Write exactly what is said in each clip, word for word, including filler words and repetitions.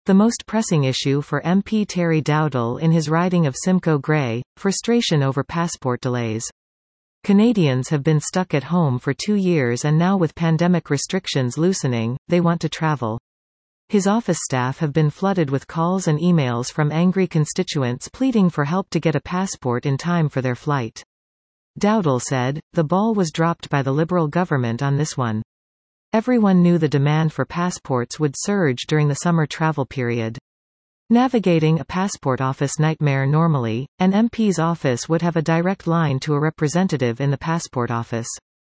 the most pressing issue for M P Terry Dowdall in his riding of Simcoe Grey: frustration over passport delays. Canadians have been stuck at home for two years and now with pandemic restrictions loosening, they want to travel. His office staff have been flooded with calls and emails from angry constituents pleading for help to get a passport in time for their flight. Dowdall said, "The ball was dropped by the Liberal government on this one. Everyone knew the demand for passports would surge during the summer travel period. Navigating a passport office nightmare normally, an M P's office would have a direct line to a representative in the passport office.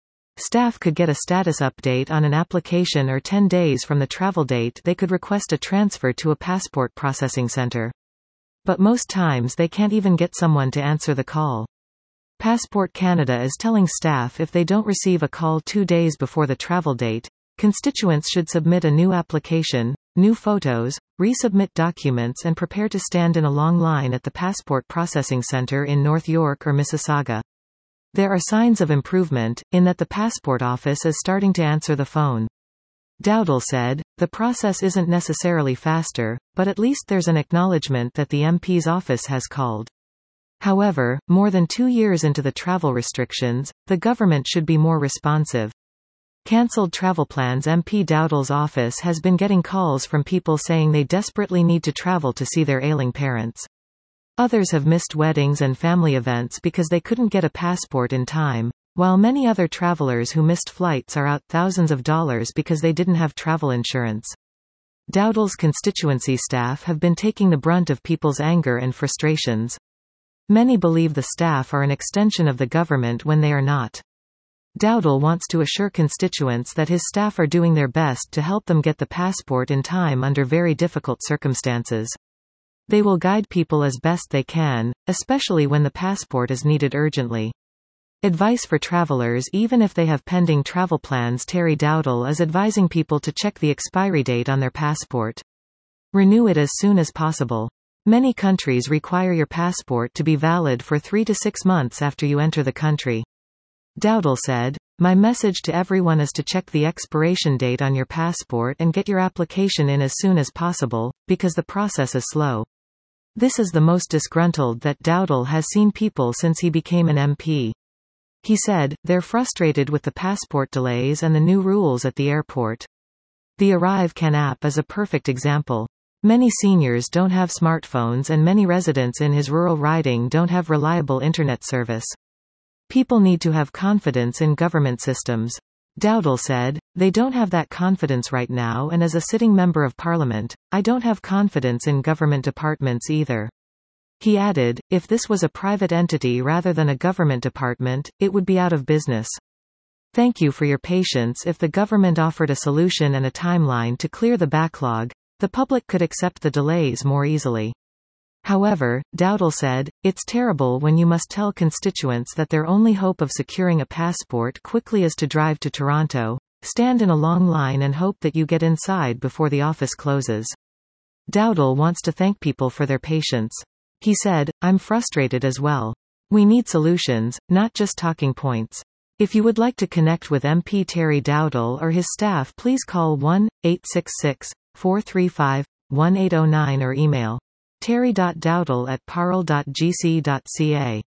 Staff could get a status update on an application, or ten days from the travel date they could request a transfer to a passport processing center. But most times they can't even get someone to answer the call. Passport Canada is telling staff if they don't receive a call two days before the travel date, constituents should submit a new application, new photos, resubmit documents and prepare to stand in a long line at the passport processing center in North York or Mississauga. There are signs of improvement, in that the passport office is starting to answer the phone." Dowdall said, "The process isn't necessarily faster, but at least there's an acknowledgement that the M P's office has called. However, more than two years into the travel restrictions, the government should be more responsive." Cancelled travel plans. M P Dowdall's office has been getting calls from people saying they desperately need to travel to see their ailing parents. Others have missed weddings and family events because they couldn't get a passport in time, while many other travelers who missed flights are out thousands of dollars because they didn't have travel insurance. Dowdall's constituency staff have been taking the brunt of people's anger and frustrations. Many believe the staff are an extension of the government when they are not. Dowdall wants to assure constituents that his staff are doing their best to help them get the passport in time under very difficult circumstances. They will guide people as best they can, especially when the passport is needed urgently. Advice for travelers. Even if they have pending travel plans, Terry Dowdall is advising people to check the expiry date on their passport. Renew it as soon as possible. Many countries require your passport to be valid for three to six months after you enter the country. Dowdall said, "My message to everyone is to check the expiration date on your passport and get your application in as soon as possible, because the process is slow." This is the most disgruntled that Dowdall has seen people since he became an M P. He said, "They're frustrated with the passport delays and the new rules at the airport." The Arrive Can app is a perfect example. Many seniors don't have smartphones and many residents in his rural riding don't have reliable internet service. People need to have confidence in government systems. Dowdall said, "They don't have that confidence right now, and as a sitting member of parliament, I don't have confidence in government departments either." He added, "If this was a private entity rather than a government department, it would be out of business. Thank you for your patience. If the government offered a solution and a timeline to clear the backlog, the public could accept the delays more easily." However, Dowdall said, "It's terrible when you must tell constituents that their only hope of securing a passport quickly is to drive to Toronto, stand in a long line and hope that you get inside before the office closes." Dowdall wants to thank people for their patience. He said, "I'm frustrated as well. We need solutions, not just talking points." If you would like to connect with M P Terry Dowdall or his staff, please call one eight six six, four three five, one eight zero nine or email terry dot dowdall at parle dot g c dot c a.